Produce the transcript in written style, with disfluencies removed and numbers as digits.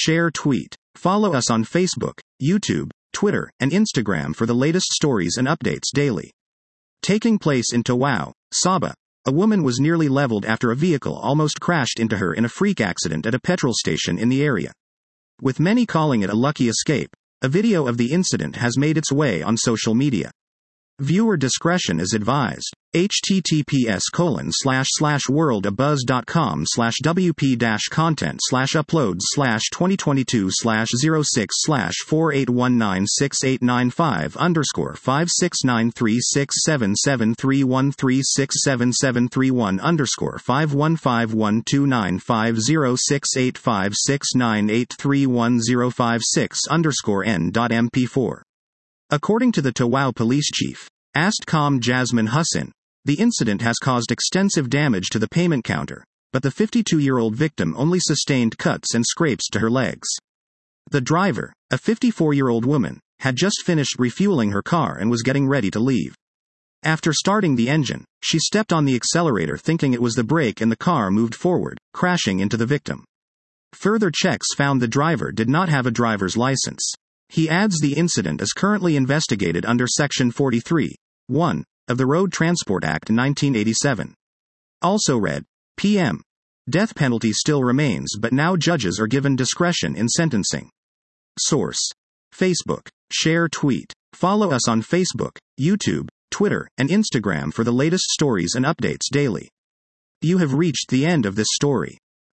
share, tweet. Follow us on Facebook, YouTube, Twitter, and Instagram for the latest stories and updates daily. Taking place in Tawau, Sabah, a woman was nearly leveled after a vehicle almost crashed into her in a freak accident at a petrol station in the area. With many calling it a lucky escape, a video of the incident has made its way on social media. Viewer discretion is advised. https://worldaBuzz.com/wp-content/uploads/2022/066/731368981_score515129689831056_n.mp4. According to the Tawau police chief, Astqam Jasmine Hussain, the incident has caused extensive damage to the payment counter, but the 52-year-old victim only sustained cuts and scrapes to her legs. The driver, a 54-year-old woman, had just finished refueling her car and was getting ready to leave. After starting the engine, she stepped on the accelerator thinking it was the brake and the car moved forward, crashing into the victim. Further checks found the driver did not have a driver's license. He adds the incident is currently investigated under Section 43(1) of the Road Transport Act 1987. Also read, PM. Death penalty still remains, but now judges are given discretion in sentencing. Source: Facebook. Share, tweet. Follow us on Facebook, YouTube, Twitter, and Instagram for the latest stories and updates daily. You have reached the end of this story.